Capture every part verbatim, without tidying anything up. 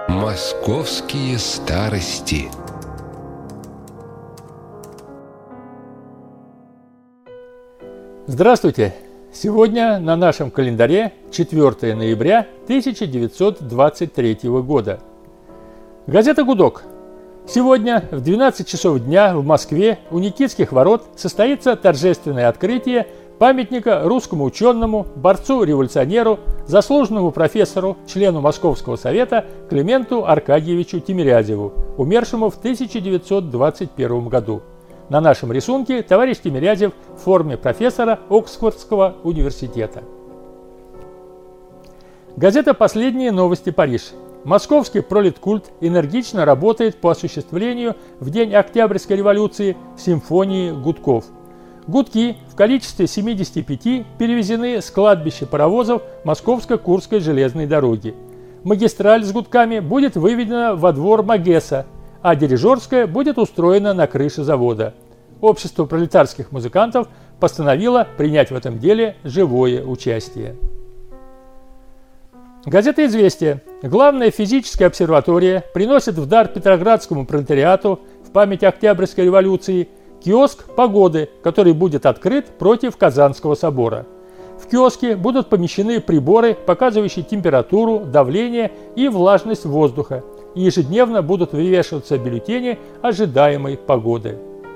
Московские старости. Здравствуйте! Сегодня на нашем календаре четвёртое ноября тысяча девятьсот двадцать третьего года. Газета «Гудок». Сегодня в двенадцать часов дня в Москве у Никитских ворот состоится торжественное открытие памятника русскому ученому, борцу-революционеру, заслуженному профессору, члену Московского совета Клименту Аркадьевичу Тимирязеву, умершему в тысяча девятьсот двадцать первом году. На нашем рисунке товарищ Тимирязев в форме профессора Оксфордского университета. Газета «Последние новости. Париж». Московский пролеткульт энергично работает по осуществлению в день Октябрьской революции симфонии гудков. Гудки в количестве семидесяти пяти перевезены с кладбища паровозов Московско-Курской железной дороги. Магистраль с гудками будет выведена во двор Магеса, а дирижерская будет устроена на крыше завода. Общество пролетарских музыкантов постановило принять в этом деле живое участие. Газета «Известия». Главная физическая обсерватория приносит в дар Петроградскому пролетариату в память Октябрьской революции киоск погоды, который будет открыт против Казанского собора. В киоске будут помещены приборы, показывающие температуру, давление и влажность воздуха, и ежедневно будут вывешиваться бюллетени ожидаемой погоды.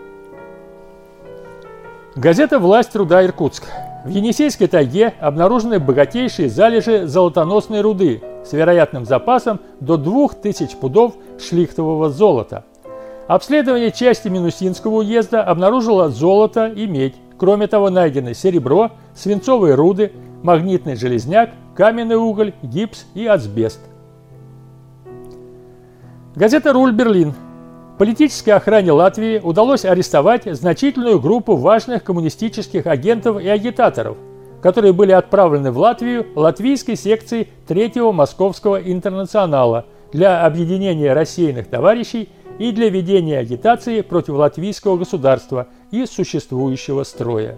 Газета «Власть труда. Иркутск». В Енисейской тайге обнаружены богатейшие залежи золотоносной руды с вероятным запасом до двух тысяч пудов шлихтового золота. Обследование части Минусинского уезда обнаружило золото и медь. Кроме того, найдены серебро, свинцовые руды, магнитный железняк, каменный уголь, гипс и асбест. Газета «Руль. Берлин». Политической охране Латвии удалось арестовать значительную группу важных коммунистических агентов и агитаторов, которые были отправлены в Латвию латвийской секцией Третьего Московского интернационала для объединения рассеянных товарищей и для ведения агитации против латвийского государства и существующего строя.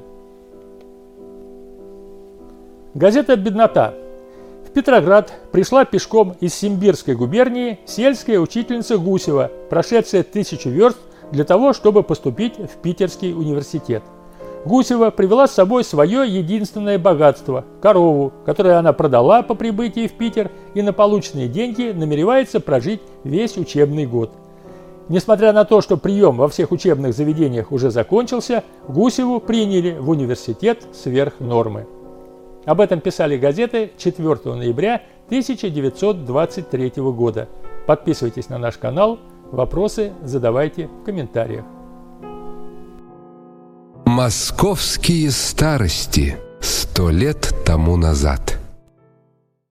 Газета «Беднота». В Петроград пришла пешком из Симбирской губернии сельская учительница Гусева, прошедшая тысячу верст для того, чтобы поступить в Питерский университет. Гусева привела с собой свое единственное богатство – корову, которую она продала по прибытии в Питер и на полученные деньги намеревается прожить весь учебный год. Несмотря на то, что прием во всех учебных заведениях уже закончился, Гусеву приняли в университет сверх нормы. Об этом писали газеты четвёртого ноября тысяча девятьсот двадцать третьего года. Подписывайтесь на наш канал, вопросы задавайте в комментариях. Московские старости. Сто лет тому назад.